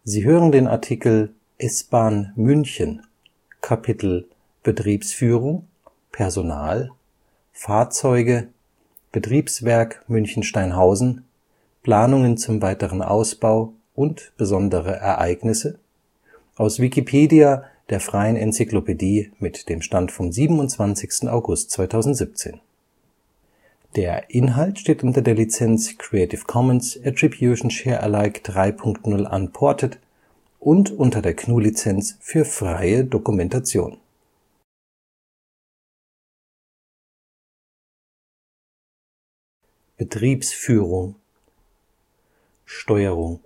Sie hören den Artikel S-Bahn München, Kapitel Betriebsführung, Personal, Fahrzeuge, Betriebswerk München-Steinhausen, Planungen zum weiteren Ausbau und besondere Ereignisse, aus Wikipedia, der freien Enzyklopädie. Mit dem Stand vom Der Inhalt steht unter der Lizenz Creative Commons Attribution Share Alike 3 Punkt 0 Unported und unter der GNU Lizenz für freie Dokumentation. Betriebsführung, Steuerung.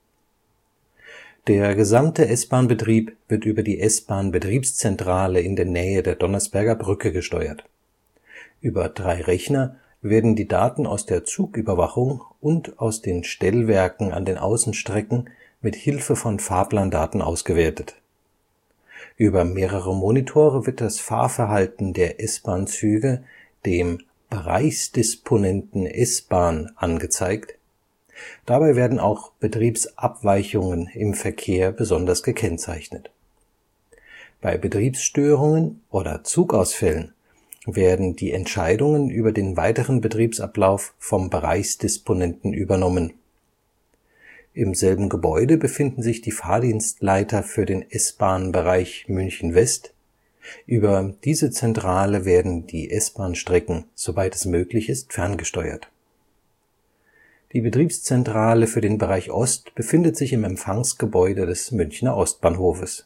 Der gesamte S-Bahn-Betrieb wird über die S-Bahn-Betriebszentrale in der Nähe der Donnersberger Brücke gesteuert. Über 3 Rechner werden die Daten aus der Zugüberwachung und aus den Stellwerken an den Außenstrecken mit Hilfe von Fahrplandaten ausgewertet. Über mehrere Monitore wird das Fahrverhalten der S-Bahn-Züge dem Bereichsdisponenten S-Bahn angezeigt. Dabei werden auch Betriebsabweichungen im Verkehr besonders gekennzeichnet. Bei Betriebsstörungen oder Zugausfällen werden die Entscheidungen über den weiteren Betriebsablauf vom Bereichsdisponenten übernommen. Im selben Gebäude befinden sich die Fahrdienstleiter für den S-Bahn-Bereich München West. Über diese Zentrale werden die S-Bahn-Strecken, soweit es möglich ist, ferngesteuert. Die Betriebszentrale für den Bereich Ost befindet sich im Empfangsgebäude des Münchner Ostbahnhofes.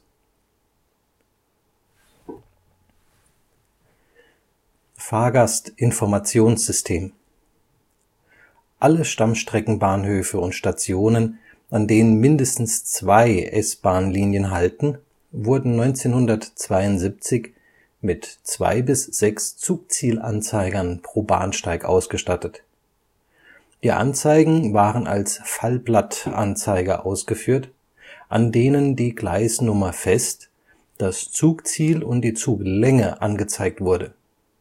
Fahrgastinformationssystem. Alle Stammstreckenbahnhöfe und Stationen, an denen mindestens 2 S-Bahn-Linien halten, wurden 1972 mit 2 bis 6 Zugzielanzeigern pro Bahnsteig ausgestattet. Die Anzeigen waren als Fallblattanzeiger ausgeführt, an denen die Gleisnummer fest, das Zugziel und die Zuglänge angezeigt wurde.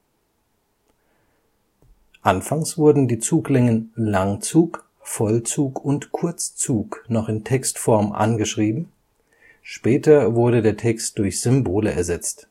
Anfangs wurden die Zuglängen Langzug, Vollzug und Kurzzug noch in Textform angeschrieben, später wurde der Text durch Symbole ersetzt.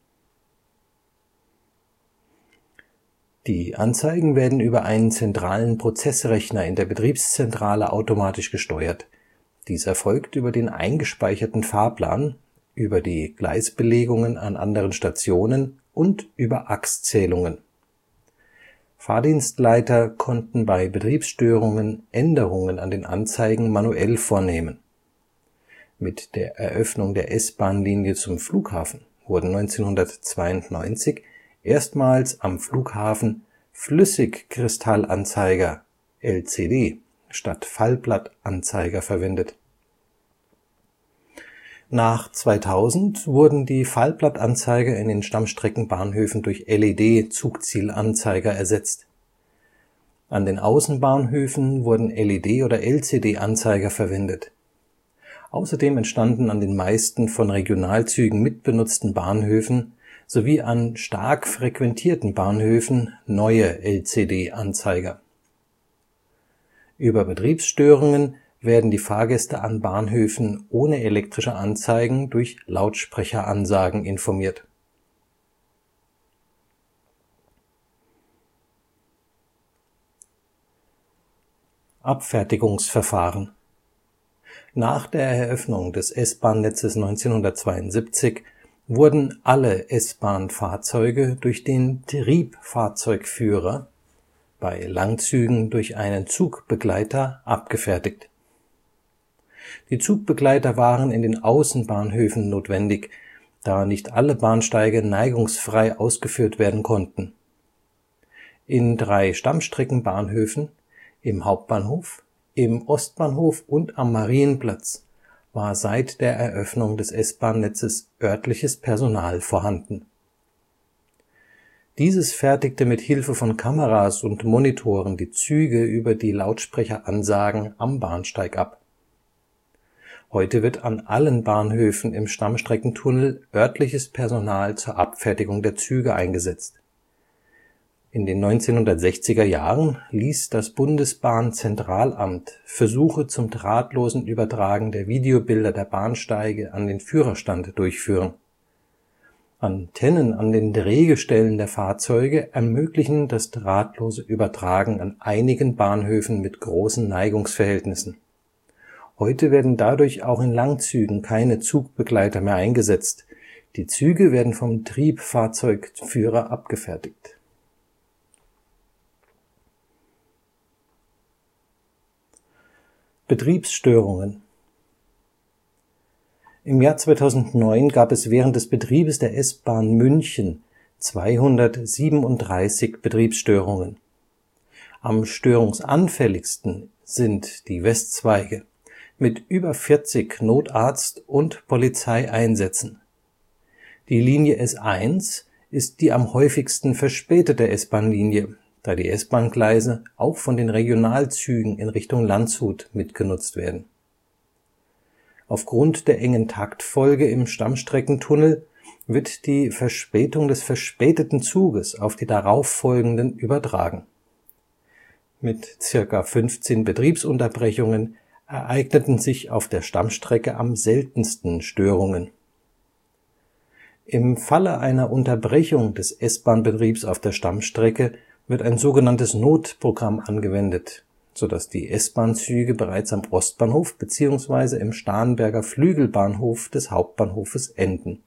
Die Anzeigen werden über einen zentralen Prozessrechner in der Betriebszentrale automatisch gesteuert. Dies erfolgt über den eingespeicherten Fahrplan, über die Gleisbelegungen an anderen Stationen und über Achszählungen. Fahrdienstleiter konnten bei Betriebsstörungen Änderungen an den Anzeigen manuell vornehmen. Mit der Eröffnung der S-Bahn-Linie zum Flughafen wurden 1992 erstmals am Flughafen Flüssigkristallanzeiger (LCD) statt Fallblattanzeiger verwendet. Nach 2000 wurden die Fallblattanzeiger in den Stammstreckenbahnhöfen durch LED-Zugzielanzeiger ersetzt. An den Außenbahnhöfen wurden LED- oder LCD-Anzeiger verwendet. Außerdem entstanden an den meisten von Regionalzügen mitbenutzten Bahnhöfen sowie an stark frequentierten Bahnhöfen neue LCD-Anzeiger. Über Betriebsstörungen werden die Fahrgäste an Bahnhöfen ohne elektrische Anzeigen durch Lautsprecheransagen informiert. Abfertigungsverfahren. Nach der Eröffnung des S-Bahn-Netzes 1972 wurden alle S-Bahn-Fahrzeuge durch den Triebfahrzeugführer, bei Langzügen durch einen Zugbegleiter, abgefertigt. Die Zugbegleiter waren in den Außenbahnhöfen notwendig, da nicht alle Bahnsteige neigungsfrei ausgeführt werden konnten. In 3 Stammstreckenbahnhöfen, im Hauptbahnhof, im Ostbahnhof und am Marienplatz, war seit der Eröffnung des S-Bahn-Netzes örtliches Personal vorhanden. Dieses fertigte mit Hilfe von Kameras und Monitoren die Züge über die Lautsprecheransagen am Bahnsteig ab. Heute wird an allen Bahnhöfen im Stammstreckentunnel örtliches Personal zur Abfertigung der Züge eingesetzt. In den 1960er Jahren ließ das Bundesbahnzentralamt Versuche zum drahtlosen Übertragen der Videobilder der Bahnsteige an den Führerstand durchführen. Antennen an den Drehgestellen der Fahrzeuge ermöglichen das drahtlose Übertragen an einigen Bahnhöfen mit großen Neigungsverhältnissen. Heute werden dadurch auch in Langzügen keine Zugbegleiter mehr eingesetzt, die Züge werden vom Triebfahrzeugführer abgefertigt. Betriebsstörungen. Im Jahr 2009 gab es während des Betriebes der S-Bahn München 237 Betriebsstörungen. Am störungsanfälligsten sind die Westzweige mit über 40 Notarzt- und Polizeieinsätzen. Die Linie S1 ist die am häufigsten verspätete S-Bahn-Linie, da die S-Bahn-Gleise auch von den Regionalzügen in Richtung Landshut mitgenutzt werden. Aufgrund der engen Taktfolge im Stammstreckentunnel wird die Verspätung des verspäteten Zuges auf die darauffolgenden übertragen. Mit circa 15 Betriebsunterbrechungen ereigneten sich auf der Stammstrecke am seltensten Störungen. Im Falle einer Unterbrechung des S-Bahn-Betriebs auf der Stammstrecke wird ein sogenanntes Notprogramm angewendet, sodass die S-Bahn-Züge bereits am Ostbahnhof bzw. im Starnberger Flügelbahnhof des Hauptbahnhofes enden.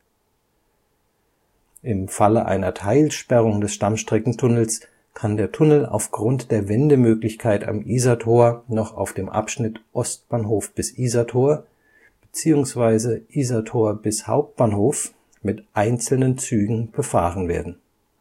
Im Falle einer Teilsperrung des Stammstreckentunnels kann der Tunnel aufgrund der Wendemöglichkeit am Isartor noch auf dem Abschnitt Ostbahnhof bis Isartor bzw. Isartor bis Hauptbahnhof mit einzelnen Zügen befahren werden.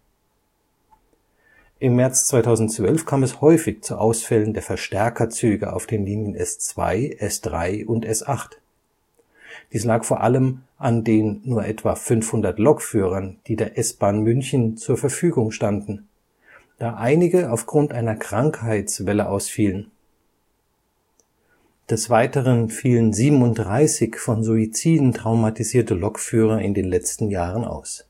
Im März 2012 kam es häufig zu Ausfällen der Verstärkerzüge auf den Linien S2, S3 und S8. Dies lag vor allem an den nur etwa 500 Lokführern, die der S-Bahn München zur Verfügung standen, da einige aufgrund einer Krankheitswelle ausfielen. Des Weiteren fielen 37 von Suiziden traumatisierte Lokführer in den letzten Jahren aus.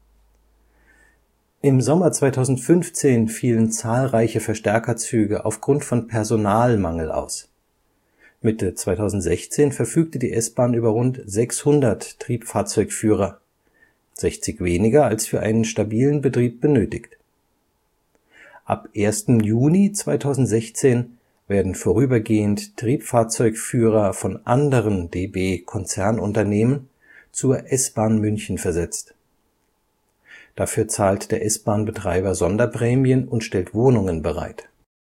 Im Sommer 2015 fielen zahlreiche Verstärkerzüge aufgrund von Personalmangel aus. Mitte 2016 verfügte die S-Bahn über rund 600 Triebfahrzeugführer, 60 weniger als für einen stabilen Betrieb benötigt. Ab 1. Juni 2016 werden vorübergehend Triebfahrzeugführer von anderen DB-Konzernunternehmen zur S-Bahn München versetzt. Dafür zahlt der S-Bahn-Betreiber Sonderprämien und stellt Wohnungen bereit.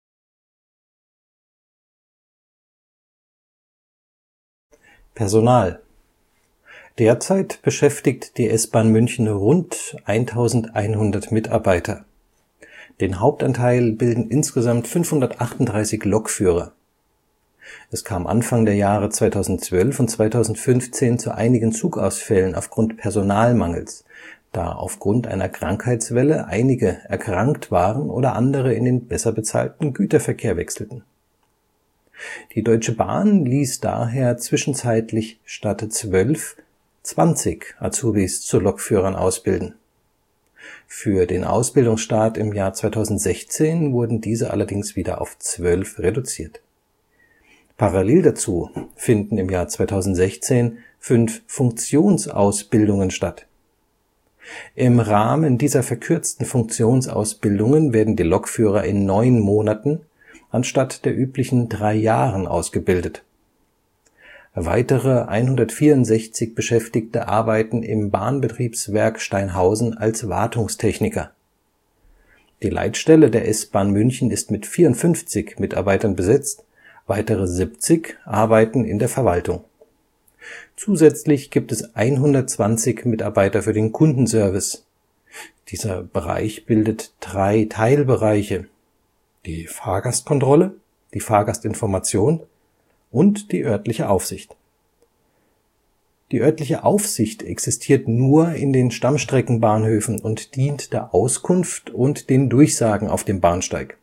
Personal. Derzeit beschäftigt die S-Bahn München rund 1100 Mitarbeiter. Den Hauptanteil bilden insgesamt 538 Lokführer. Es kam Anfang der Jahre 2012 und 2015 zu einigen Zugausfällen aufgrund Personalmangels, da aufgrund einer Krankheitswelle einige erkrankt waren oder andere in den besser bezahlten Güterverkehr wechselten. Die Deutsche Bahn ließ daher zwischenzeitlich statt 12 20 Azubis zu Lokführern ausbilden. Für den Ausbildungsstart im Jahr 2016 wurden diese allerdings wieder auf 12 reduziert. Parallel dazu finden im Jahr 2016 5 Funktionsausbildungen statt. Im Rahmen dieser verkürzten Funktionsausbildungen werden die Lokführer in 9 Monaten anstatt der üblichen 3 Jahren ausgebildet. Weitere 164 Beschäftigte arbeiten im Bahnbetriebswerk Steinhausen als Wartungstechniker. Die Leitstelle der S-Bahn München ist mit 54 Mitarbeitern besetzt, weitere 70 arbeiten in der Verwaltung. Zusätzlich gibt es 120 Mitarbeiter für den Kundenservice. Dieser Bereich bildet 3 Teilbereiche: die Fahrgastkontrolle, die Fahrgastinformation und die örtliche Aufsicht. Die örtliche Aufsicht existiert nur in den Stammstreckenbahnhöfen und dient der Auskunft und den Durchsagen auf dem Bahnsteig.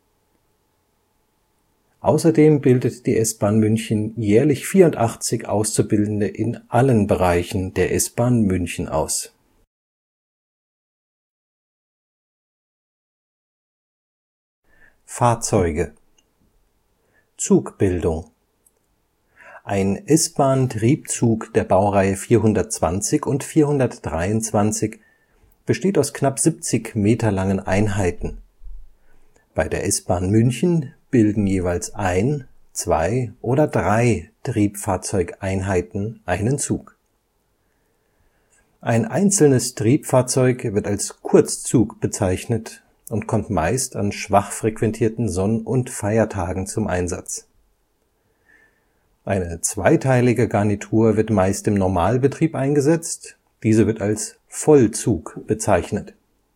Außerdem bildet die S-Bahn München jährlich 84 Auszubildende in allen Bereichen der S-Bahn München aus Fahrzeuge. Zugbildung. Ein S-Bahn-Triebzug der Baureihe 420 und 423 besteht aus knapp 70 Meter langen Einheiten. Bei der S-Bahn München bilden jeweils ein, zwei oder drei Triebfahrzeugeinheiten einen Zug. Ein einzelnes Triebfahrzeug wird als Kurzzug bezeichnet und kommt meist an schwach frequentierten Sonn- und Feiertagen zum Einsatz. Eine zweiteilige Garnitur wird meist im Normalbetrieb eingesetzt, diese wird als Vollzug bezeichnet.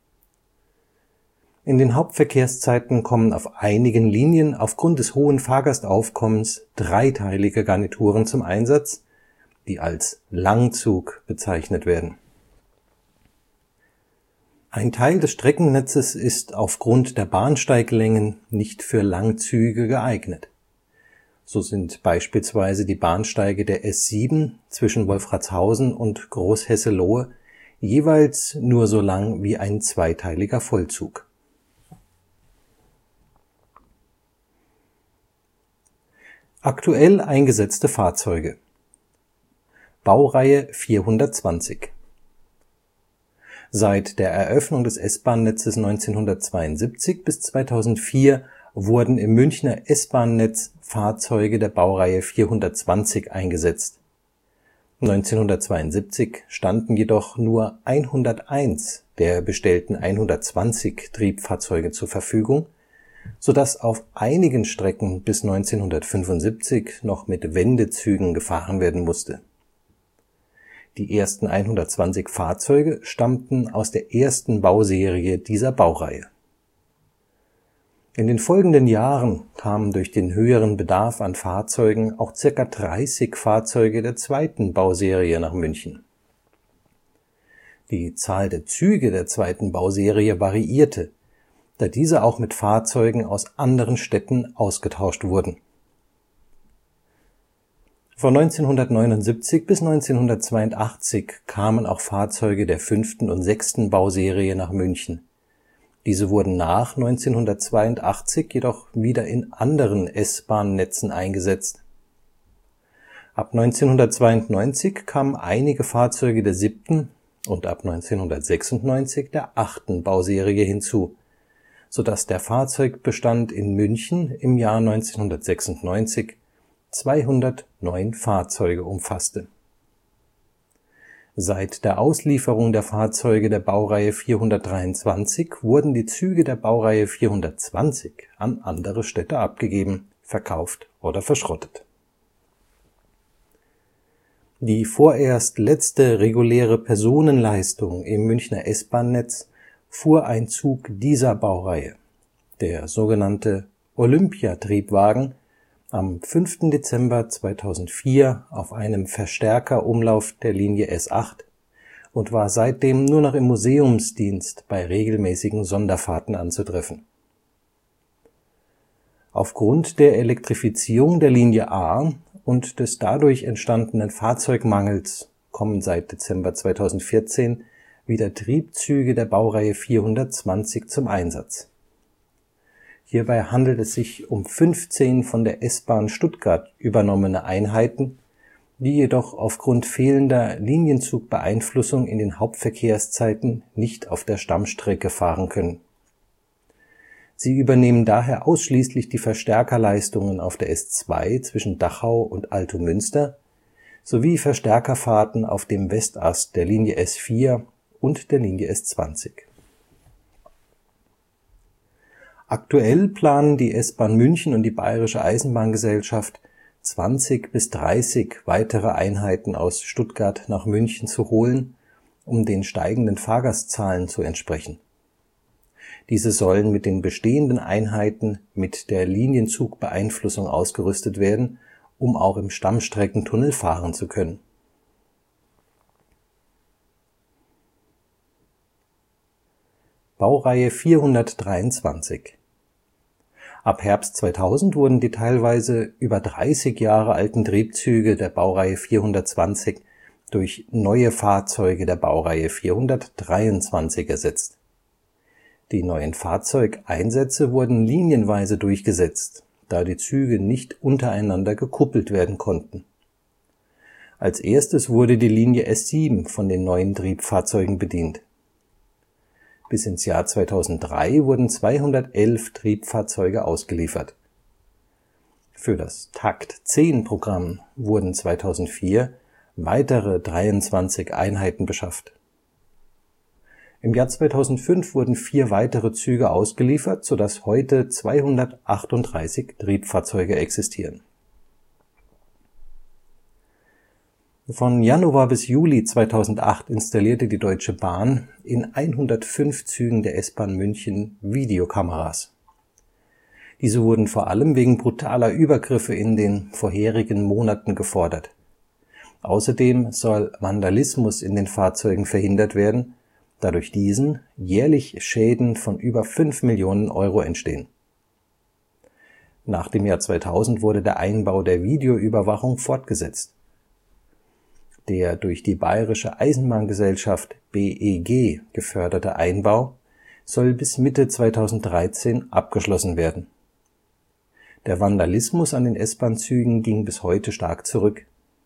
In den Hauptverkehrszeiten kommen auf einigen Linien aufgrund des hohen Fahrgastaufkommens dreiteilige Garnituren zum Einsatz, die als Langzug bezeichnet werden. Ein Teil des Streckennetzes ist aufgrund der Bahnsteiglängen nicht für Langzüge geeignet. So sind beispielsweise die Bahnsteige der S7 zwischen Wolfratshausen und Großhesselohe jeweils nur so lang wie ein zweiteiliger Vollzug. Aktuell eingesetzte Fahrzeuge. Baureihe 420. Seit der Eröffnung des S-Bahn-Netzes 1972 bis 2004 wurden im Münchner S-Bahn-Netz Fahrzeuge der Baureihe 420 eingesetzt. 1972 standen jedoch nur 101 der bestellten 120 Triebfahrzeuge zur Verfügung, sodass auf einigen Strecken bis 1975 noch mit Wendezügen gefahren werden musste. Die ersten 120 Fahrzeuge stammten aus der ersten Bauserie dieser Baureihe. In den folgenden Jahren kamen durch den höheren Bedarf an Fahrzeugen auch ca. 30 Fahrzeuge der zweiten Bauserie nach München. Die Zahl der Züge der zweiten Bauserie variierte, da diese auch mit Fahrzeugen aus anderen Städten ausgetauscht wurden. Von 1979 bis 1982 kamen auch Fahrzeuge der fünften und sechsten Bauserie nach München. Diese wurden nach 1982 jedoch wieder in anderen S-Bahn-Netzen eingesetzt. Ab 1992 kamen einige Fahrzeuge der siebten und ab 1996 der achten Bauserie hinzu, sodass der Fahrzeugbestand in München im Jahr 1996 209 Fahrzeuge umfasste. Seit der Auslieferung der Fahrzeuge der Baureihe 423 wurden die Züge der Baureihe 420 an andere Städte abgegeben, verkauft oder verschrottet. Die vorerst letzte reguläre Personenleistung im Münchner S-Bahn-Netz fuhr ein Zug dieser Baureihe, der sogenannte Olympia-Triebwagen, am 5. Dezember 2004 auf einem Verstärkerumlauf der Linie S8 und war seitdem nur noch im Museumsdienst bei regelmäßigen Sonderfahrten anzutreffen. Aufgrund der Elektrifizierung der Linie A und des dadurch entstandenen Fahrzeugmangels kommen seit Dezember 2014 wieder Triebzüge der Baureihe 420 zum Einsatz. Hierbei handelt es sich um 15 von der S-Bahn Stuttgart übernommene Einheiten, die jedoch aufgrund fehlender Linienzugbeeinflussung in den Hauptverkehrszeiten nicht auf der Stammstrecke fahren können. Sie übernehmen daher ausschließlich die Verstärkerleistungen auf der S2 zwischen Dachau und Altomünster sowie Verstärkerfahrten auf dem Westast der Linie S4 und der Linie S20. Aktuell planen die S-Bahn München und die Bayerische Eisenbahngesellschaft 20 bis 30 weitere Einheiten aus Stuttgart nach München zu holen, um den steigenden Fahrgastzahlen zu entsprechen. Diese sollen mit den bestehenden Einheiten mit der Linienzugbeeinflussung ausgerüstet werden, um auch im Stammstreckentunnel fahren zu können. Baureihe 423. Ab Herbst 2000 wurden die teilweise über 30 Jahre alten Triebzüge der Baureihe 420 durch neue Fahrzeuge der Baureihe 423 ersetzt. Die neuen Fahrzeugeinsätze wurden linienweise durchgesetzt, da die Züge nicht untereinander gekuppelt werden konnten. Als erstes wurde die Linie S7 von den neuen Triebfahrzeugen bedient. Bis ins Jahr 2003 wurden 211 Triebfahrzeuge ausgeliefert. Für das Takt-10-Programm wurden 2004 weitere 23 Einheiten beschafft. Im Jahr 2005 wurden 4 weitere Züge ausgeliefert, sodass heute 238 Triebfahrzeuge existieren. Von Januar bis Juli 2008 installierte die Deutsche Bahn in 105 Zügen der S-Bahn München Videokameras. Diese wurden vor allem wegen brutaler Übergriffe in den vorherigen Monaten gefordert. Außerdem soll Vandalismus in den Fahrzeugen verhindert werden, da durch diesen jährlich Schäden von über 5 Millionen Euro entstehen. Nach dem Jahr 2000 wurde der Einbau der Videoüberwachung fortgesetzt. Der durch die Bayerische Eisenbahngesellschaft (BEG) geförderte Einbau soll bis Mitte 2013 abgeschlossen werden. Der Vandalismus an den S-Bahn-Zügen ging bis heute stark zurück.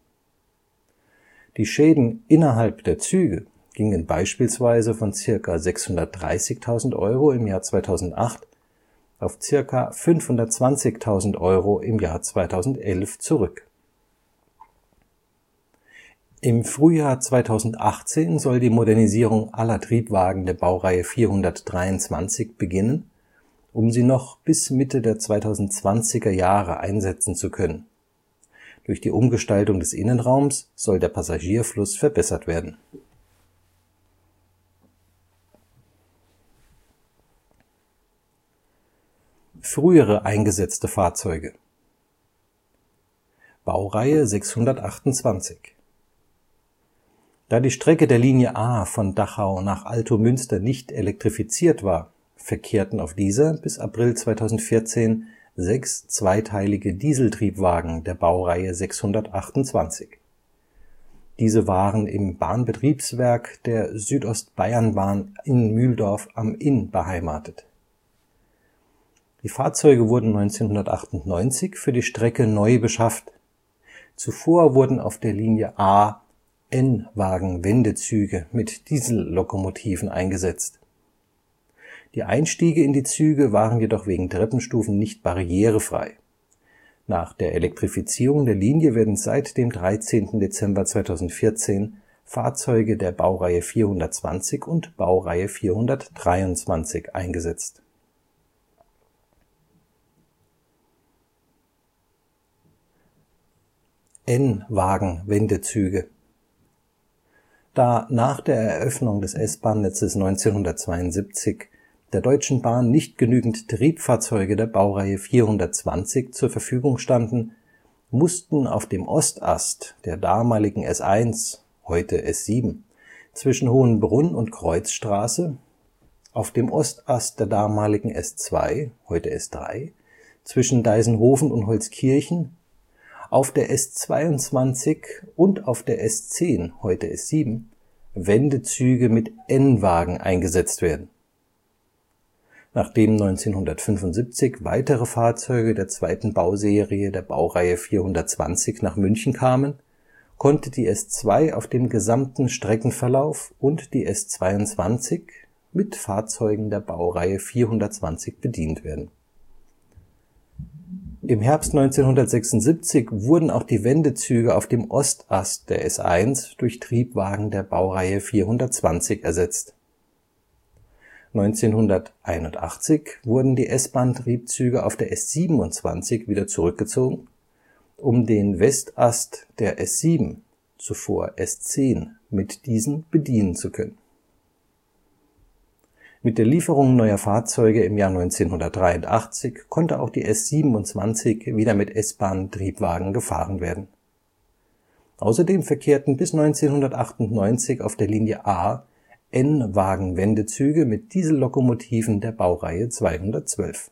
Die Schäden innerhalb der Züge gingen beispielsweise von ca. 630.000 Euro im Jahr 2008 auf ca. 520.000 Euro im Jahr 2011 zurück. Im Frühjahr 2018 soll die Modernisierung aller Triebwagen der Baureihe 423 beginnen, um sie noch bis Mitte der 2020er Jahre einsetzen zu können. Durch die Umgestaltung des Innenraums soll der Passagierfluss verbessert werden. Frühere eingesetzte Fahrzeuge. Baureihe 628. Da die Strecke der Linie A von Dachau nach Altomünster nicht elektrifiziert war, verkehrten auf dieser bis April 2014 6 zweiteilige Dieseltriebwagen der Baureihe 628. Diese waren im Bahnbetriebswerk der Südostbayernbahn in Mühldorf am Inn beheimatet. Die Fahrzeuge wurden 1998 für die Strecke neu beschafft. Zuvor wurden auf der Linie A N-Wagen-Wendezüge mit Diesellokomotiven eingesetzt. Die Einstiege in die Züge waren jedoch wegen Treppenstufen nicht barrierefrei. Nach der Elektrifizierung der Linie werden seit dem 13. Dezember 2014 Fahrzeuge der Baureihe 420 und Baureihe 423 eingesetzt. N-Wagen-Wendezüge. Da nach der Eröffnung des S-Bahn-Netzes 1972 der Deutschen Bahn nicht genügend Triebfahrzeuge der Baureihe 420 zur Verfügung standen, mussten auf dem Ostast der damaligen S1 (heute S7) zwischen Hohenbrunn und Kreuzstraße, auf dem Ostast der damaligen S2 (heute S3) zwischen Deisenhofen und Holzkirchen, auf der S22 und auf der S10 (heute S7) Wendezüge mit N-Wagen eingesetzt werden. Nachdem 1975 weitere Fahrzeuge der zweiten Bauserie der Baureihe 420 nach München kamen, konnte die S2 auf dem gesamten Streckenverlauf und die S22 mit Fahrzeugen der Baureihe 420 bedient werden. Im Herbst 1976 wurden auch die Wendezüge auf dem Ostast der S1 durch Triebwagen der Baureihe 420 ersetzt. 1981 wurden die S-Bahn-Triebzüge auf der S27 wieder zurückgezogen, um den Westast der S7, zuvor S10, mit diesen bedienen zu können. Mit der Lieferung neuer Fahrzeuge im Jahr 1983 konnte auch die S27 wieder mit S-Bahn-Triebwagen gefahren werden. Außerdem verkehrten bis 1998 auf der Linie A N-Wagen-Wendezüge mit Diesellokomotiven der Baureihe 212.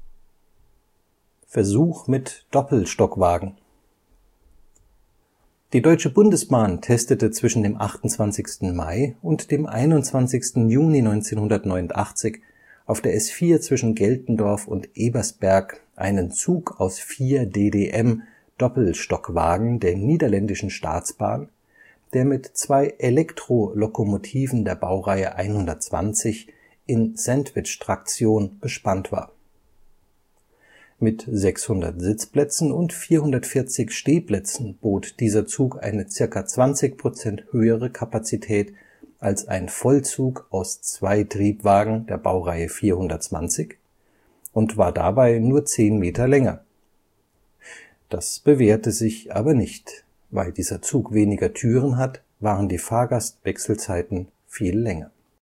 Versuch mit Doppelstockwagen. Die Deutsche Bundesbahn testete zwischen dem 28. Mai und dem 21. Juni 1989 auf der S4 zwischen Geltendorf und Ebersberg einen Zug aus 4 DDM-Doppelstockwagen der Niederländischen Staatsbahn, der mit 2 Elektrolokomotiven der Baureihe 120 in Sandwich-Traktion bespannt war. Mit 600 Sitzplätzen und 440 Stehplätzen bot dieser Zug eine ca. 20% höhere Kapazität als ein Vollzug aus 2 Triebwagen der Baureihe 420 und war dabei nur 10 Meter länger. Das bewährte sich aber nicht, weil dieser Zug weniger Türen hat, waren die Fahrgastwechselzeiten viel länger.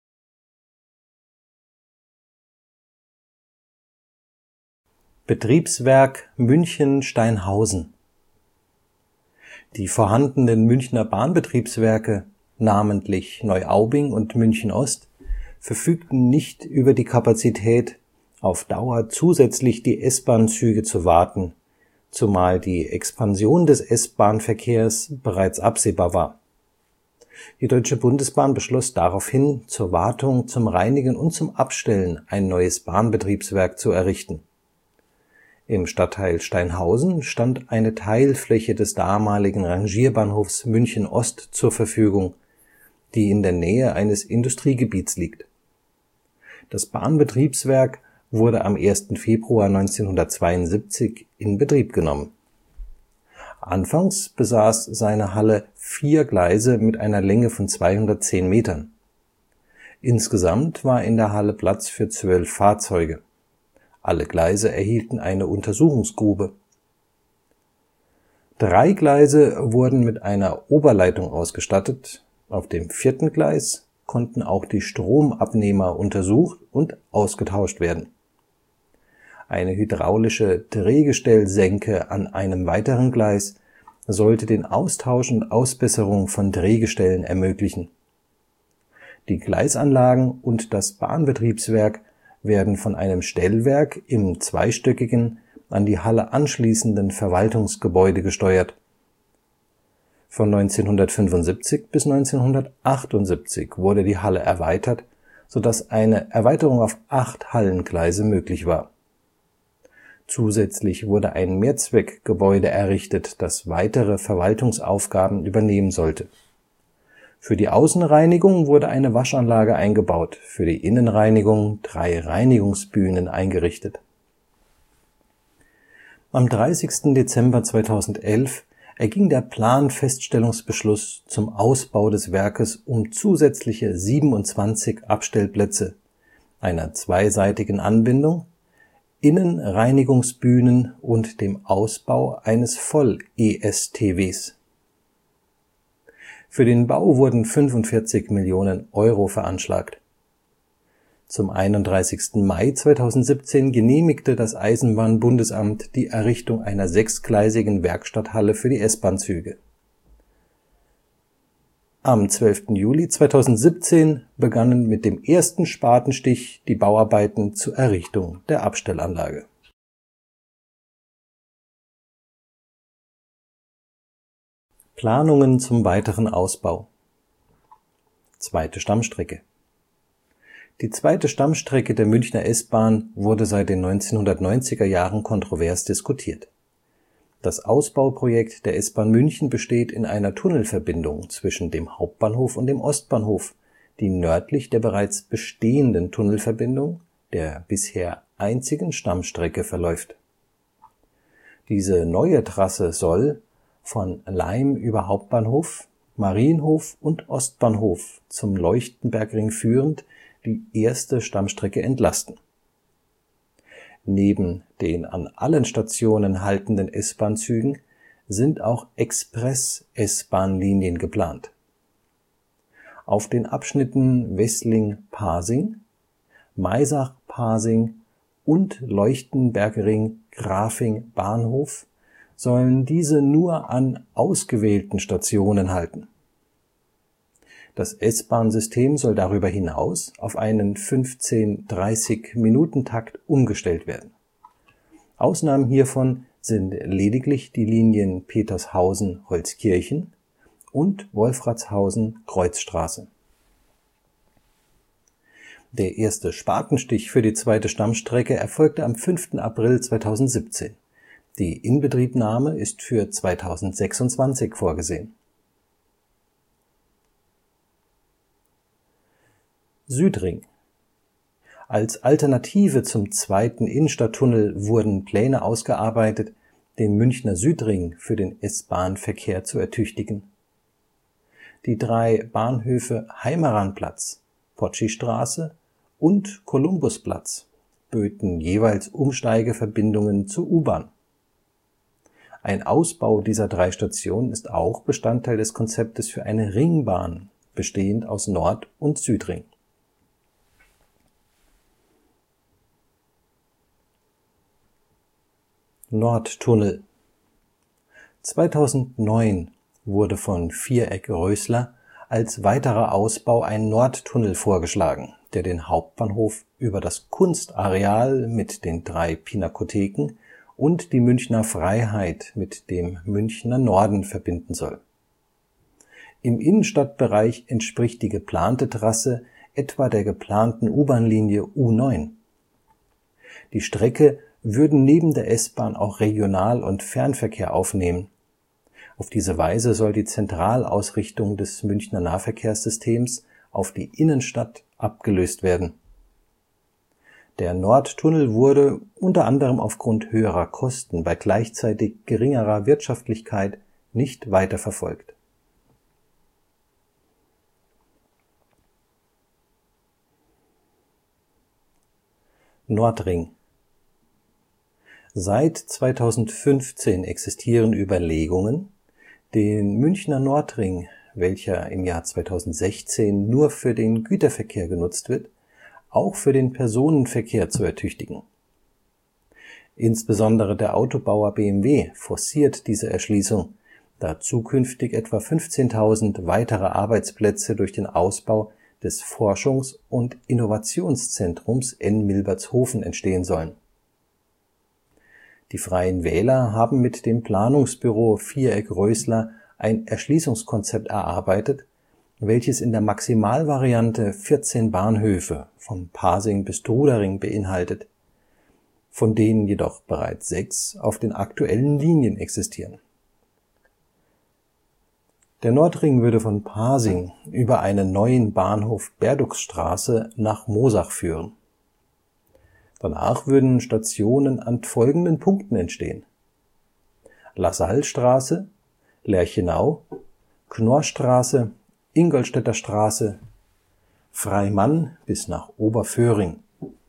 Betriebswerk München-Steinhausen. Die vorhandenen Münchner Bahnbetriebswerke, namentlich Neuaubing und München Ost, verfügten nicht über die Kapazität, auf Dauer zusätzlich die S-Bahn-Züge zu warten, zumal die Expansion des S-Bahn-Verkehrs bereits absehbar war. Die Deutsche Bundesbahn beschloss daraufhin, zur Wartung, zum Reinigen und zum Abstellen ein neues Bahnbetriebswerk zu errichten. Im Stadtteil Steinhausen stand eine Teilfläche des damaligen Rangierbahnhofs München Ost zur Verfügung, die in der Nähe eines Industriegebiets liegt. Das Bahnbetriebswerk wurde am 1. Februar 1972 in Betrieb genommen. Anfangs besaß seine Halle 4 Gleise mit einer Länge von 210 Metern. Insgesamt war in der Halle Platz für 12 Fahrzeuge. Alle Gleise erhielten eine Untersuchungsgrube. 3 Gleise wurden mit einer Oberleitung ausgestattet, auf dem 4. Gleis konnten auch die Stromabnehmer untersucht und ausgetauscht werden. Eine hydraulische Drehgestellsenke an einem weiteren Gleis sollte den Austausch und Ausbesserung von Drehgestellen ermöglichen. Die Gleisanlagen und das Bahnbetriebswerk werden von einem Stellwerk im zweistöckigen, an die Halle anschließenden Verwaltungsgebäude gesteuert. Von 1975 bis 1978 wurde die Halle erweitert, sodass eine Erweiterung auf 8 Hallengleise möglich war. Zusätzlich wurde ein Mehrzweckgebäude errichtet, das weitere Verwaltungsaufgaben übernehmen sollte. Für die Außenreinigung wurde eine Waschanlage eingebaut, für die Innenreinigung 3 Reinigungsbühnen eingerichtet. Am 30. Dezember 2011 erging der Planfeststellungsbeschluss zum Ausbau des Werkes um zusätzliche 27 Abstellplätze, einer zweiseitigen Anbindung, Innenreinigungsbühnen und dem Ausbau eines Voll-ESTWs. Für den Bau wurden 45 Millionen Euro veranschlagt. Zum 31. Mai 2017 genehmigte das Eisenbahnbundesamt die Errichtung einer 6-gleisigen Werkstatthalle für die S-Bahn-Züge. Am 12. Juli 2017 begannen mit dem ersten Spatenstich die Bauarbeiten zur Errichtung der Abstellanlage. Planungen zum weiteren Ausbau. Zweite Stammstrecke. Die zweite Stammstrecke der Münchner S-Bahn wurde seit den 1990er Jahren kontrovers diskutiert. Das Ausbauprojekt der S-Bahn München besteht in einer Tunnelverbindung zwischen dem Hauptbahnhof und dem Ostbahnhof, die nördlich der bereits bestehenden Tunnelverbindung, der bisher einzigen Stammstrecke, verläuft. Diese neue Trasse soll von Laim über Hauptbahnhof, Marienhof und Ostbahnhof zum Leuchtenbergring führend die erste Stammstrecke entlasten. Neben den an allen Stationen haltenden S-Bahn-Zügen sind auch Express-S-Bahn-Linien geplant. Auf den Abschnitten Weßling-Pasing, Maisach-Pasing und Leuchtenbergring-Grafing-Bahnhof sollen diese nur an ausgewählten Stationen halten. Das S-Bahn-System soll darüber hinaus auf einen 15-30-Minuten-Takt umgestellt werden. Ausnahmen hiervon sind lediglich die Linien Petershausen-Holzkirchen und Wolfratshausen-Kreuzstraße. Der erste Spatenstich für die zweite Stammstrecke erfolgte am 5. April 2017. Die Inbetriebnahme ist für 2026 vorgesehen. Südring. Als Alternative zum zweiten Innenstadttunnel wurden Pläne ausgearbeitet, den Münchner Südring für den S-Bahn-Verkehr zu ertüchtigen. Die 3 Bahnhöfe Heimeranplatz, Poccistraße und Kolumbusplatz böten jeweils Umsteigeverbindungen zur U-Bahn. Ein Ausbau dieser 3 Stationen ist auch Bestandteil des Konzeptes für eine Ringbahn, bestehend aus Nord- und Südring. Nordtunnel. 2009 wurde von Viereck Rösler als weiterer Ausbau ein Nordtunnel vorgeschlagen, der den Hauptbahnhof über das Kunstareal mit den 3 Pinakotheken und die Münchner Freiheit mit dem Münchner Norden verbinden soll. Im Innenstadtbereich entspricht die geplante Trasse etwa der geplanten U-Bahn-Linie U9. Die Strecke würden neben der S-Bahn auch Regional- und Fernverkehr aufnehmen. Auf diese Weise soll die Zentralausrichtung des Münchner Nahverkehrssystems auf die Innenstadt abgelöst werden. Der Nordtunnel wurde unter anderem aufgrund höherer Kosten bei gleichzeitig geringerer Wirtschaftlichkeit nicht weiterverfolgt. Nordring. Seit 2015 existieren Überlegungen, den Münchner Nordring, welcher im Jahr 2016 nur für den Güterverkehr genutzt wird, auch für den Personenverkehr zu ertüchtigen. Insbesondere der Autobauer BMW forciert diese Erschließung, da zukünftig etwa 15.000 weitere Arbeitsplätze durch den Ausbau des Forschungs- und Innovationszentrums in Milbertshofen entstehen sollen. Die Freien Wähler haben mit dem Planungsbüro Viereck Rösler ein Erschließungskonzept erarbeitet, welches in der Maximalvariante 14 Bahnhöfe von Pasing bis Trudering beinhaltet, von denen jedoch bereits 6 auf den aktuellen Linien existieren. Der Nordring würde von Pasing über einen neuen Bahnhof Berduxstraße nach Moosach führen. Danach würden Stationen an folgenden Punkten entstehen: Lasallstraße, Lerchenau, Knorrstraße, Ingolstädter Straße, Freimann bis nach Oberföhring.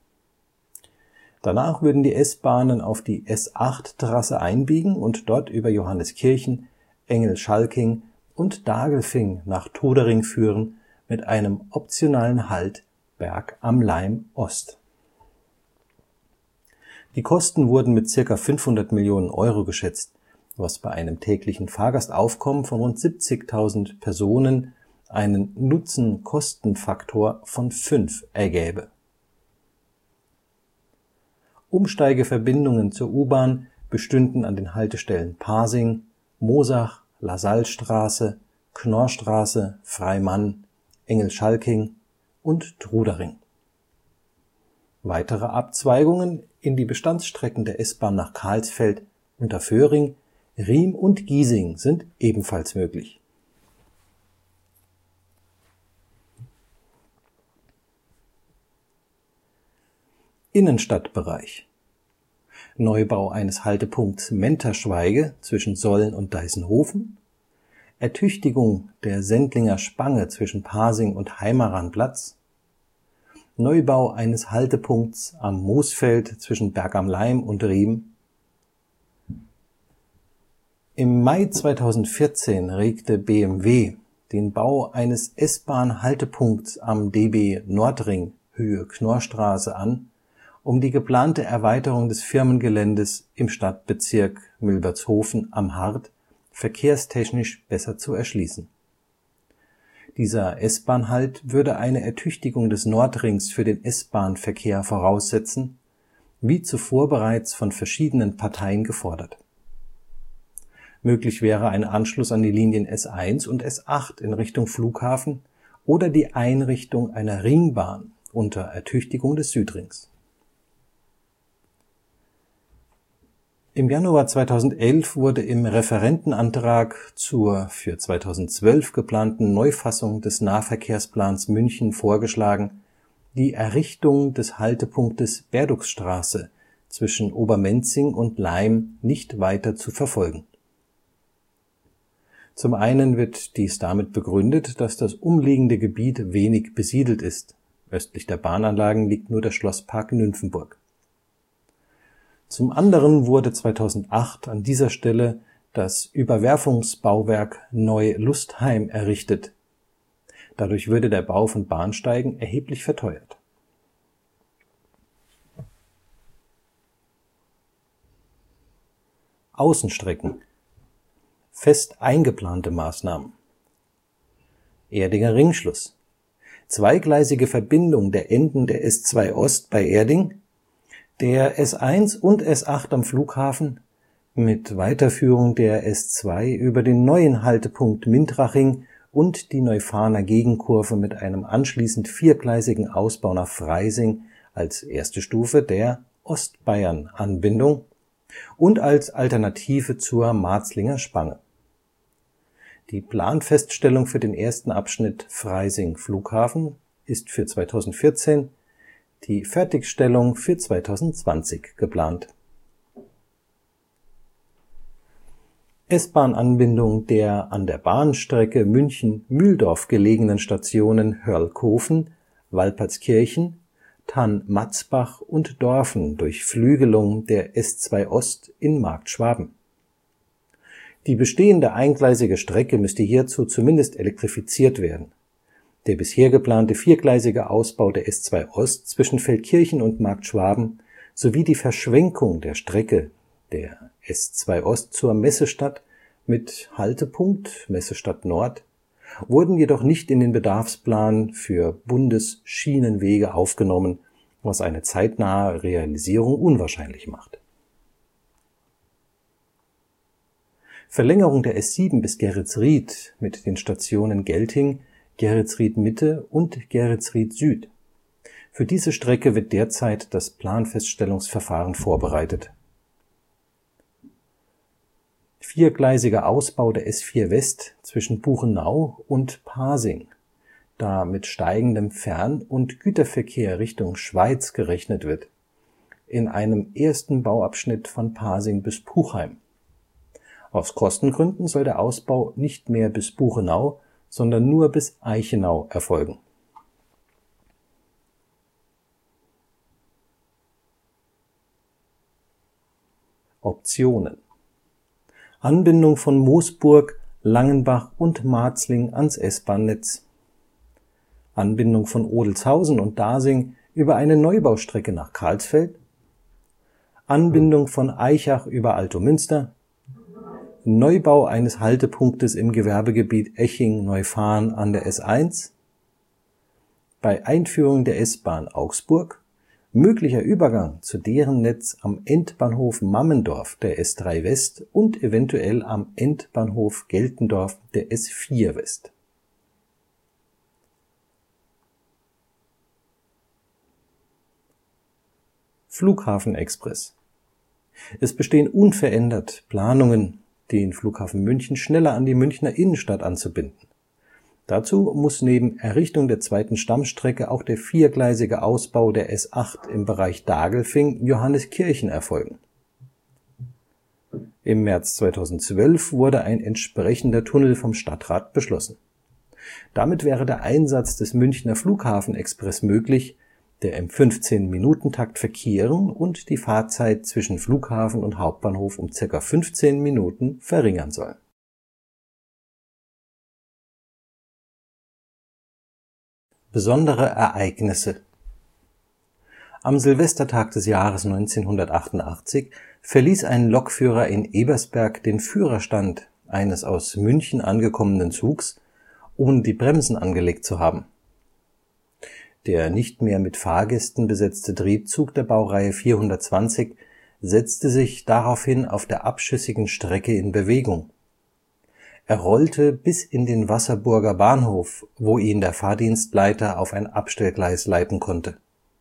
Danach würden die S-Bahnen auf die S8-Trasse einbiegen und dort über Johanneskirchen, Engelschalking und Daglfing nach Trudering führen, mit einem optionalen Halt Berg am Laim Ost. Die Kosten wurden mit ca. 500 Millionen Euro geschätzt, was bei einem täglichen Fahrgastaufkommen von rund 70.000 Personen einen Nutzen-Kosten-Faktor von 5 ergäbe. Umsteigeverbindungen zur U-Bahn bestünden an den Haltestellen Pasing, Moosach, Lasallstraße, Knorrstraße, Freimann, Engelschalking und Trudering. Weitere Abzweigungen in die Bestandsstrecken der S-Bahn nach Karlsfeld, Unterföhring, Riem und Giesing sind ebenfalls möglich. Innenstadtbereich. Neubau eines Haltepunkts Menterschweige zwischen Solln und Deißenhofen, Ertüchtigung der Sendlinger Spange zwischen Pasing und Heimeranplatz, Neubau eines Haltepunkts am Moosfeld zwischen Berg am Laim und Riem. Im Mai 2014 regte BMW den Bau eines S-Bahn-Haltepunkts am DB Nordring Höhe Knorrstraße an, um die geplante Erweiterung des Firmengeländes im Stadtbezirk Milbertshofen am Hart verkehrstechnisch besser zu erschließen. Dieser S-Bahn-Halt würde eine Ertüchtigung des Nordrings für den S-Bahn-Verkehr voraussetzen, wie zuvor bereits von verschiedenen Parteien gefordert. Möglich wäre ein Anschluss an die Linien S1 und S8 in Richtung Flughafen oder die Einrichtung einer Ringbahn unter Ertüchtigung des Südrings. Im Januar 2011 wurde im Referentenantrag zur für 2012 geplanten Neufassung des Nahverkehrsplans München vorgeschlagen, die Errichtung des Haltepunktes Berduxstraße zwischen Obermenzing und Laim nicht weiter zu verfolgen. Zum einen wird dies damit begründet, dass das umliegende Gebiet wenig besiedelt ist. Östlich der Bahnanlagen liegt nur der Schlosspark Nymphenburg. Zum anderen wurde 2008 an dieser Stelle das Überwerfungsbauwerk Neu-Lustheim errichtet. Dadurch würde der Bau von Bahnsteigen erheblich verteuert. Außenstrecken. Fest eingeplante Maßnahmen. Erdinger Ringschluss. Zweigleisige Verbindung der Enden der S2 Ost bei Erding, der S1 und S8 am Flughafen mit Weiterführung der S2 über den neuen Haltepunkt Mintraching und die Neufahner Gegenkurve mit einem anschließend viergleisigen Ausbau nach Freising als erste Stufe der Ostbayern-Anbindung und als Alternative zur Marzlinger Spange. Die Planfeststellung für den ersten Abschnitt Freising Flughafen ist für 2014, die Fertigstellung für 2020 geplant. S-Bahn-Anbindung der an der Bahnstrecke München-Mühldorf gelegenen Stationen Hörlkofen, Walpertskirchen, Thann-Matzbach und Dorfen durch Flügelung der S2 Ost in Marktschwaben. Die bestehende eingleisige Strecke müsste hierzu zumindest elektrifiziert werden. Der bisher geplante viergleisige Ausbau der S2 Ost zwischen Feldkirchen und Marktschwaben sowie die Verschwenkung der Strecke der S2 Ost zur Messestadt mit Haltepunkt Messestadt Nord wurden jedoch nicht in den Bedarfsplan für Bundesschienenwege aufgenommen, was eine zeitnahe Realisierung unwahrscheinlich macht. Verlängerung der S7 bis Geretsried mit den Stationen Gelting, Geretsried Mitte und Geretsried Süd. Für diese Strecke wird derzeit das Planfeststellungsverfahren vorbereitet. Viergleisiger Ausbau der S4 West zwischen Buchenau und Pasing, da mit steigendem Fern- und Güterverkehr Richtung Schweiz gerechnet wird, in einem ersten Bauabschnitt von Pasing bis Puchheim. Aus Kostengründen soll der Ausbau nicht mehr bis Buchenau, sondern nur bis Eichenau erfolgen. Optionen: Anbindung von Moosburg, Langenbach und Marzling ans S-Bahn-Netz. Anbindung von Odelshausen und Dasing über eine Neubaustrecke nach Karlsfeld. Anbindung von Aichach über Altomünster. Neubau eines Haltepunktes im Gewerbegebiet Eching-Neufahrn an der S1. Bei Einführung der S-Bahn Augsburg möglicher Übergang zu deren Netz am Endbahnhof Mammendorf der S3 West und eventuell am Endbahnhof Geltendorf der S4 West. Flughafenexpress. Es bestehen unverändert Planungen, den Flughafen München schneller an die Münchner Innenstadt anzubinden. Dazu muss neben Errichtung der zweiten Stammstrecke auch der viergleisige Ausbau der S8 im Bereich Dagelfing-Johanneskirchen erfolgen. Im März 2012 wurde ein entsprechender Tunnel vom Stadtrat beschlossen. Damit wäre der Einsatz des Münchner Flughafenexpress möglich, der im 15-Minuten-Takt verkehren und die Fahrzeit zwischen Flughafen und Hauptbahnhof um ca. 15 Minuten verringern soll. Besondere Ereignisse. Am Silvestertag des Jahres 1988 verließ ein Lokführer in Ebersberg den Führerstand eines aus München angekommenen Zugs, ohne die Bremsen angelegt zu haben. Der nicht mehr mit Fahrgästen besetzte Triebzug der Baureihe 420 setzte sich daraufhin auf der abschüssigen Strecke in Bewegung. Er rollte bis in den Wasserburger Bahnhof, wo ihn der Fahrdienstleiter auf ein Abstellgleis leiten konnte.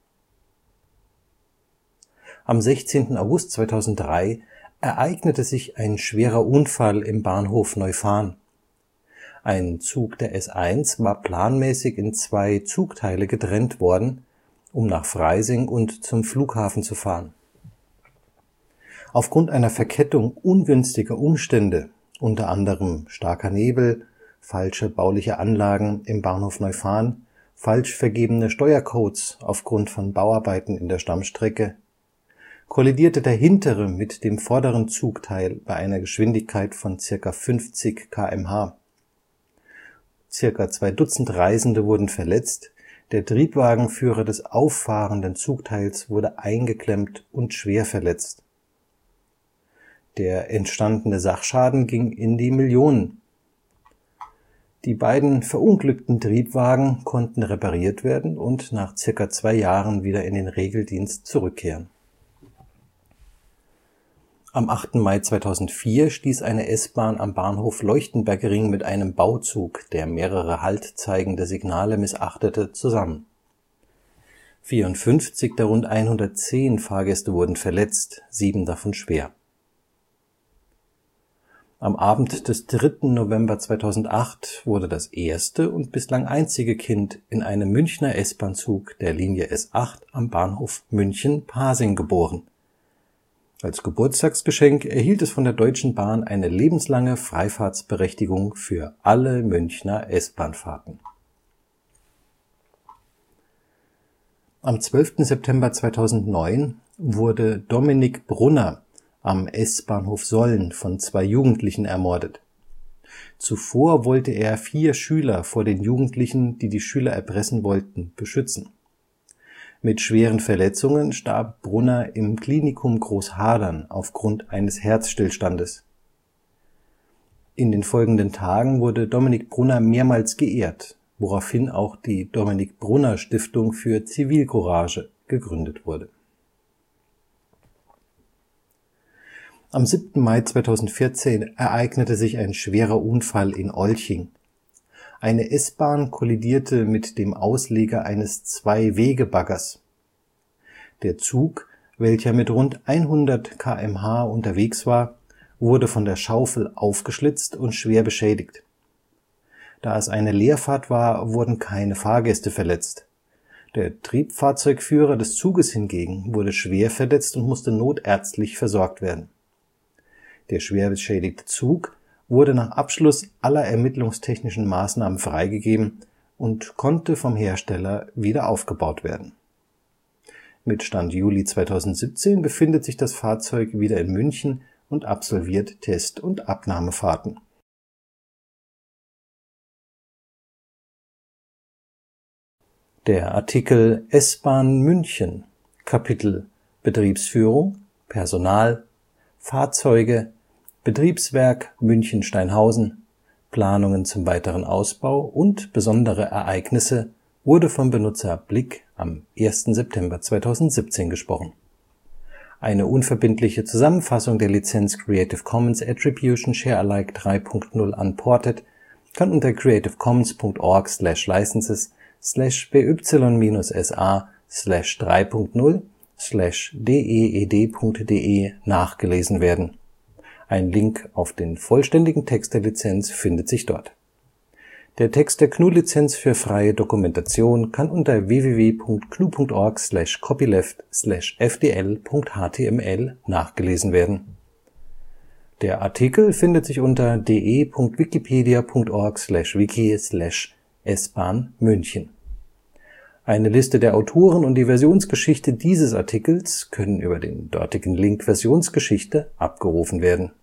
Am 16. August 2003 ereignete sich ein schwerer Unfall im Bahnhof Neufahrn. Ein Zug der S1 war planmäßig in 2 Zugteile getrennt worden, um nach Freising und zum Flughafen zu fahren. Aufgrund einer Verkettung ungünstiger Umstände, unter anderem starker Nebel, falsche bauliche Anlagen im Bahnhof Neufahrn, falsch vergebene Steuercodes aufgrund von Bauarbeiten in der Stammstrecke, kollidierte der hintere mit dem vorderen Zugteil bei einer Geschwindigkeit von ca. 50 km/h. Circa 2 Dutzend Reisende wurden verletzt, der Triebwagenführer des auffahrenden Zugteils wurde eingeklemmt und schwer verletzt. Der entstandene Sachschaden ging in die Millionen. Die beiden verunglückten Triebwagen konnten repariert werden und nach circa 2 Jahren wieder in den Regeldienst zurückkehren. Am 8. Mai 2004 stieß eine S-Bahn am Bahnhof Leuchtenbergring mit einem Bauzug, der mehrere haltzeigende Signale missachtete, zusammen. 54 der rund 110 Fahrgäste wurden verletzt, 7 davon schwer. Am Abend des 3. November 2008 wurde das erste und bislang einzige Kind in einem Münchner S-Bahn-Zug der Linie S8 am Bahnhof München-Pasing geboren. Als Geburtstagsgeschenk erhielt es von der Deutschen Bahn eine lebenslange Freifahrtsberechtigung für alle Münchner S-Bahn-Fahrten. Am 12. September 2009 wurde Dominik Brunner am S-Bahnhof Solln von 2 Jugendlichen ermordet. Zuvor wollte er 4 Schüler vor den Jugendlichen, die die Schüler erpressen wollten, beschützen. Mit schweren Verletzungen starb Brunner im Klinikum Großhadern aufgrund eines Herzstillstandes. In den folgenden Tagen wurde Dominik Brunner mehrmals geehrt, woraufhin auch die Dominik-Brunner-Stiftung für Zivilcourage gegründet wurde. Am 7. Mai 2014 ereignete sich ein schwerer Unfall in Olching. Eine S-Bahn kollidierte mit dem Ausleger eines Zwei-Wege-Baggers. Der Zug, welcher mit rund 100 km/h unterwegs war, wurde von der Schaufel aufgeschlitzt und schwer beschädigt. Da es eine Leerfahrt war, wurden keine Fahrgäste verletzt. Der Triebfahrzeugführer des Zuges hingegen wurde schwer verletzt und musste notärztlich versorgt werden. Der schwer beschädigte Zug wurde nach Abschluss aller ermittlungstechnischen Maßnahmen freigegeben und konnte vom Hersteller wieder aufgebaut werden. Mit Stand Juli 2017 befindet sich das Fahrzeug wieder in München und absolviert Test- und Abnahmefahrten. Der Artikel S-Bahn München, Kapitel Betriebsführung, Personal, Fahrzeuge, Betriebswerk München-Steinhausen, Planungen zum weiteren Ausbau und besondere Ereignisse wurde vom Benutzer Blick am 1. September 2017 gesprochen. Eine unverbindliche Zusammenfassung der Lizenz Creative Commons Attribution Share Alike 3.0 Unported kann unter creative-commons.org/licenses/by-3.0/deed.de nachgelesen werden. Ein Link auf den vollständigen Text der Lizenz findet sich dort. Der Text der GNU-Lizenz für freie Dokumentation kann unter www.gnu.org/copyleft/fdl.html nachgelesen werden. Der Artikel findet sich unter de.wikipedia.org/wiki/S-Bahn München. Eine Liste der Autoren und die Versionsgeschichte dieses Artikels können über den dortigen Link Versionsgeschichte abgerufen werden